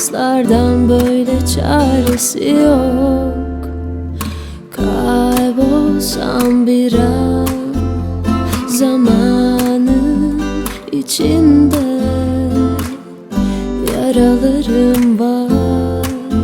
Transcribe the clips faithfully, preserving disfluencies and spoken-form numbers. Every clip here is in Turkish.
yıldızlardan böyle çaresi yok. Kaybolsam bir an zamanın içinde, yaralarım var,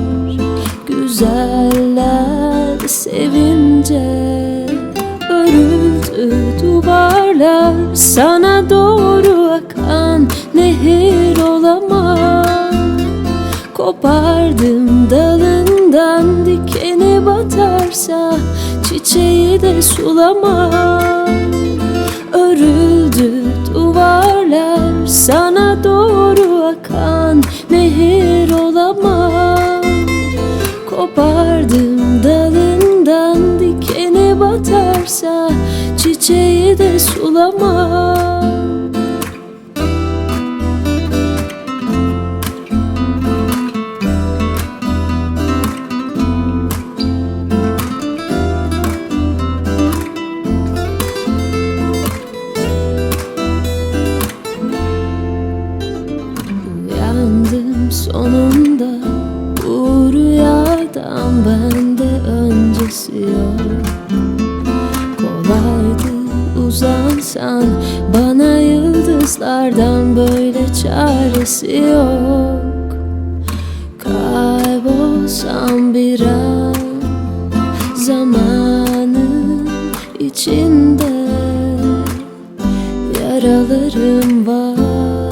güzeller sevince. Örüldü duvarlar, sana doğru akan nehir olamam. Kopardım dalından, dikeni batarsa çiçeği de sulamam. Örüldü duvarlar, sana doğru akan nehir olamam. Kopardım dalından, dikeni batarsa çiçeği de sulamam. Uyandım sonunda, bu rüyadan bende öncesi yok. Kolaydı uzansan bana, yıldızlardan böyle çaresi yok. Kaybolsam bir an zamanın içinde, yaralarım var,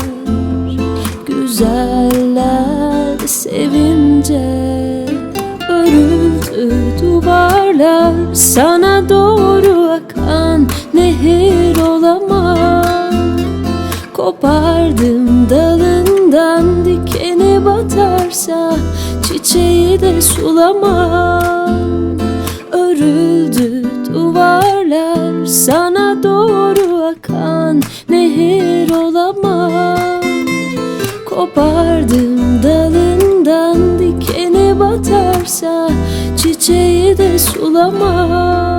güzeller sevince. Örüldü duvarlar, sana doğru akan nehir olamam. Kopardım dalından, dikeni batarsa çiçeği de sulamam. Örüldü duvarlar, sana doğru akan nehir olamam. Kopardım dalından, dikeni batarsa çiçeği de sulamam.